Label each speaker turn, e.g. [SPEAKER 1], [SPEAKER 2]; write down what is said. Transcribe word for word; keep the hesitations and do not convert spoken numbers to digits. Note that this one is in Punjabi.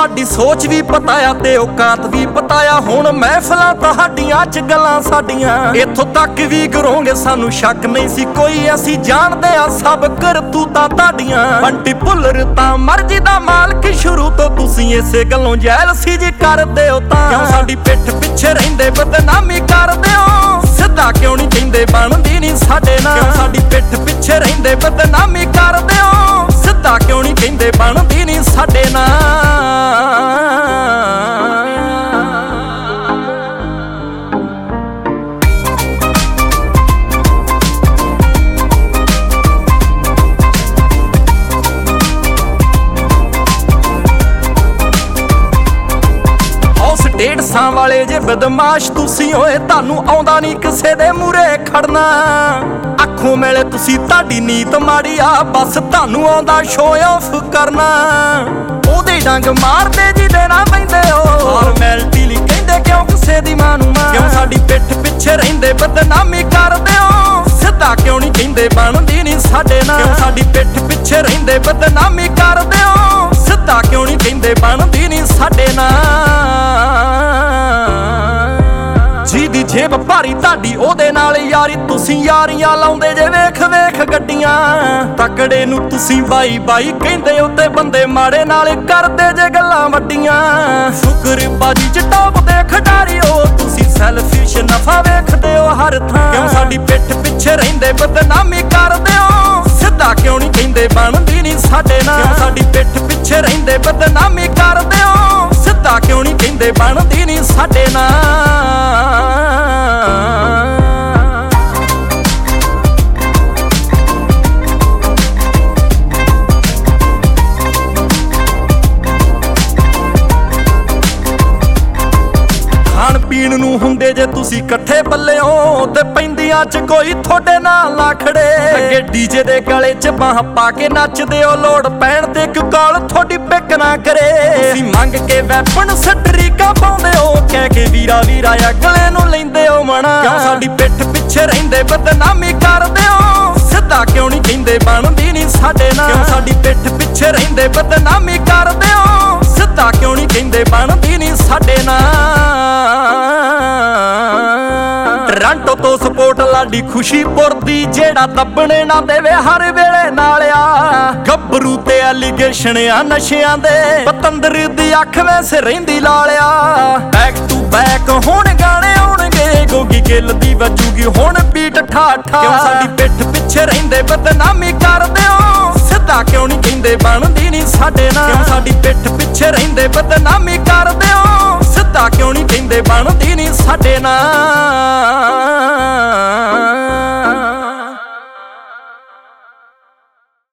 [SPEAKER 1] ਤੁਹਾਡੀ ਸੋਚ ਵੀ ਪਤਾ ਆ ਤੇ ਔਕਾਤ ਵੀ ਪਤਾ ਆ। ਹੁਣ ਮਹਿਫਲਾਂ ਤੁਹਾਡੀਆਂ ਚ ਗੱਲਾਂ ਸਾਡੀਆਂ, ਇੱਥੋਂ ਤੱਕ ਵੀ ਕਰੋਗੇ ਸਾਨੂੰ ਸ਼ੱਕ ਨਹੀਂ ਸੀ ਕੋਈ। ਅਸੀਂ ਜਾਣਦੇ ਆ ਸਭ ਕਰਤੂਤਾਂ ਤੁਹਾਡੀਆਂ। ਬੰਟੀ ਭੁੱਲਰ ਤਾਂ ਮਰਜ਼ੀ ਦਾ ਮਾਲਕ, ਸ਼ੁਰੂ ਤੋਂ ਤੁਸੀਂ ਇਸੇ ਗੱਲੋਂ ਜੈਲਸੀ ਜੀ ਕਰਦੇ ਹੋ। ਤਾਂ ਕਿਉਂ ਸਾਡੀ ਪਿੱਠ ਪਿੱਛੇ ਰਹਿੰਦੇ ਬਦਨਾਮੀ ਕਰਦੇ ਹੋ? ਸਿੱਧਾ ਕਿਉਂ ਨਹੀਂ ਕਹਿੰਦੇ ਬਣਦੀ ਨਹੀਂ ਸਾਡੇ ਨਾਲ? ਕਿਉਂ ਸਾਡੀ ਪਿੱਠ ਪਿੱਛੇ ਰਹਿੰਦੇ ਬਦਨਾਮੀ ਕਰਦੇ ਹੋ? ਸਿੱਧਾ ਕਿਉਂ ਨਹੀਂ ਕਹਿੰਦੇ ਬਣਦੀ ਨਹੀਂ ਸਾਡੇ ਨਾਲ? ਡੇਢ ਸਾਂ ਵਾਲੇ ਜੇ ਬਦਮਾਸ਼ ਤੁਸੀਂ ਹੋਏ, ਤੁਹਾਨੂੰ ਆਉਂਦਾ ਨਹੀਂ ਕਿਸੇ ਦੇ ਮੂਹਰੇ ਖੜਨਾ। ਅੱਖੋਂ ਮੇਲੇ ਤੁਸੀਂ ਤੁਹਾਡੀ ਨੀਤ ਮਾੜੀ ਆ, ਬਸ ਤੁਹਾਨੂੰ ਆਉਂਦਾ ਸ਼ੋਅ ਆਫ ਕਰਨਾ। ਉਹਦੇ ਡੰਗ ਮਾਰਦੇ ਜਿਹਦੇ ਨਾ ਪੈਂਦੇ ਹੋ, ਫਾਰਮੈਲਿਟੀ ਲਈ ਕਹਿੰਦੇ ਕਿਉਂ ਕਿਸੇ ਦੀ ਮਾਂ ਨੂੰ ਮਾਂ? ਕਿਉਂ ਸਾਡੀ ਪਿੱਠ ਪਿੱਛੇ ਰਹਿੰਦੇ ਬਦਨਾਮੀ ਕਰਦੇ ਹੋ? ਸਿੱਧਾ ਕਿਉਂ ਨਹੀਂ ਕਹਿੰਦੇ ਬਣਦੀ ਨਹੀਂ ਸਾਡੇ ਨਾਲ? ਕਿਉਂ ਸਾਡੀ ਪਿੱਠ ਪਿੱਛੇ ਰਹਿੰਦੇ ਬਦਨਾਮੀ ਕਰਦੇ ਹੋ? ਸਿੱਧਾ ਕਿਉਂ ਨਹੀਂ ਕਹਿੰਦੇ ਬਣਦੀ ਨਹੀਂ ਸਾਡੇ ਨਾਲ? ਜਿਹਦੀ ਜੇਬ ਭਾਰੀ ਤੁਹਾਡੀ ਉਹਦੇ ਨਾਲ ਯਾਰੀ, ਤੁਸੀਂ ਯਾਰੀਆਂ ਲਾਉਂਦੇ ਜੇ ਵੇਖ ਵੇਖ ਗੱਡੀਆਂ। ਤਕੜੇ ਨੂੰ ਤੁਸੀਂ ਬਾਈ ਬਾਈ ਕਹਿੰਦੇ ਹੋ ਤੇ ਬੰਦੇ ਮਾੜੇ ਨਾਲ ਕਰਦੇ ਜੇ ਗੱਲਾਂ ਵੱਡੀਆਂ। ਸ਼ੁਕਰ ਬਾਜੀ ਚ ਟੌਪ ਦੇ ਖਿਡਾਰੀ ਹੋ ਤੁਸੀਂ, ਸੈਲਫਿਸ਼ ਨਫਾ ਵੇਖਦੇ ਹੋ ਹਰ ਥਾਂ। ਕਿਉਂ ਸਾਡੀ ਪਿੱਠ ਪਿੱਛੇ ਰਹਿੰਦੇ ਬਦਨਾਮੀ ਕਰਦੇ ਹੋ? ਸਿੱਧਾ ਕਿਉਂ ਨਹੀਂ ਕਹਿੰਦੇ ਬਣਦੀ ਨਹੀਂ ਸਾਡੇ ਨਾਲ? ਕਿਉਂ ਸਾਡੀ ਪਿੱਠ ਪਿੱਛੇ ਰਹਿੰਦੇ ਬਦਨਾਮੀ ਕਰਦੇ ਹੋ? ਸਿੱਧਾ ਕਿਉਂ ਨਹੀਂ ਕਹਿੰਦੇ ਬਣਦੀ ਨਹੀਂ ਸਾਡੇ ਨਾਲ? ਖਾਣ ਪੀਣ ਨੂੰ ਹੁੰਦੇ ਜੇ ਤੁਸੀਂ ਇਕੱਠੇ ਬੱਲਿਓ, ਤੇ ਪੈਂਦੀਆਂ ਚ ਕੋਈ ਤੁਹਾਡੇ ਨਾਲ ਨਾ ਖੜੇ। ਅੱਗੇ ਡੀਜੇ ਦੇ ਗਲੇ ਚ ਬਾਹਾਂ ਪਾ ਕੇ ਨੱਚਦੇ ਹੋ, ਲੋੜ ਪੈਣ ਤੇ ਇੱਕ ਕਾਲ ਤੁਹਾਡੀ ਪਿੱਕ ਨਾ ਕਰੇ। ਤੁਸੀਂ ਮੰਗ ਕੇ ਵੈਪਨ ਸਟਰੀਕਾਂ ਪਾਉਂਦੇ ਹੋ, ਕਹਿ ਕੇ ਵੀਰਾ ਵੀਰਾ ਅਗਲੇ ਨੂੰ ਲੈਂਦੇ ਹੋ ਮਣਾ। ਕਿਉਂ ਸਾਡੀ ਪਿੱਠ ਪਿੱਛੇ ਰਹਿੰਦੇ ਬਦਨਾਮੀ ਕਰਦੇ ਹੋ? ਸਿੱਧਾ ਕਿਉਂ ਨਹੀਂ ਕਹਿੰਦੇ ਬਣਦੀ ਨਹੀਂ ਸਾਡੇ ਨਾਲ? ਕਿਉਂ ਸਾਡੀ ਪਿੱਠ ਪਿੱਛੇ ਰਹਿੰਦੇ ਬਦਨਾਮੀ ਕਰਦੇ ਹੋ? ਸਿੱਧਾ ਕਿਉਂ ਨਹੀਂ ਕਹਿੰਦੇ ਬਣਦੀ ਨਹੀਂ ਸਾਡੇ ਨਾਲ? ਟੋਰਾਂਟੋ ਤੋਂ ਸਪੋਰਟ ਲਾਡੀ ਖੁਸ਼ੀਪੁਰ ਦੀ, ਜਿਹੜਾ ਦੱਬਣੇ ਨਾ ਦੇਵੇ ਹਰ ਵੇਲੇ ਨਾਲ ਆ। ਗੱਭਰੂ ਤੇ ਐਲੀਗੇਸ਼ਨ ਆ ਨਸ਼ਿਆਂ ਦੇ, ਪਤੰਦਰ ਦੀ ਅੱਖ ਵੈਸੇ ਰਹਿੰਦੀ ਲਾਲਿਆ। ਬੈਕ ਟੂ ਬੈਕ ਹੁਣ ਗਾਣੇ ਆਉਣਗੇ, ਗੋਗੀ ਗਿੱਲ ਦੀ ਵੱਜੂਗੀ ਹੁਣ ਬੀਟ ਠਾਠਾ। ਕਿਉਂ ਸਾਡੀ ਪਿੱਠ ਪਿੱਛੇ ਰਹਿੰਦੇ ਬਦਨਾਮੀ ਕਰਦੇ ਹੋ? ਸਿੱਧਾ ਕਿਉਂ ਨਹੀਂ ਕਹਿੰਦੇ ਬਣਦੀ ਨਹੀਂ ਸਾਡੇ ਨਾਲ? ਕਿਉਂ ਸਾਡੀ ਪਿੱਠ ਪਿੱਛੇ ਰਹਿੰਦੇ ਬਦਨਾਮੀ ਕਰਦੇ ਹੋ? ਸਿੱਧਾ ਕਿਉਂ ਨਹੀਂ ਕਹਿੰਦੇ ਬਣਦੀ ਨਹੀਂ ਸਾਡੇ ਨਾਲ?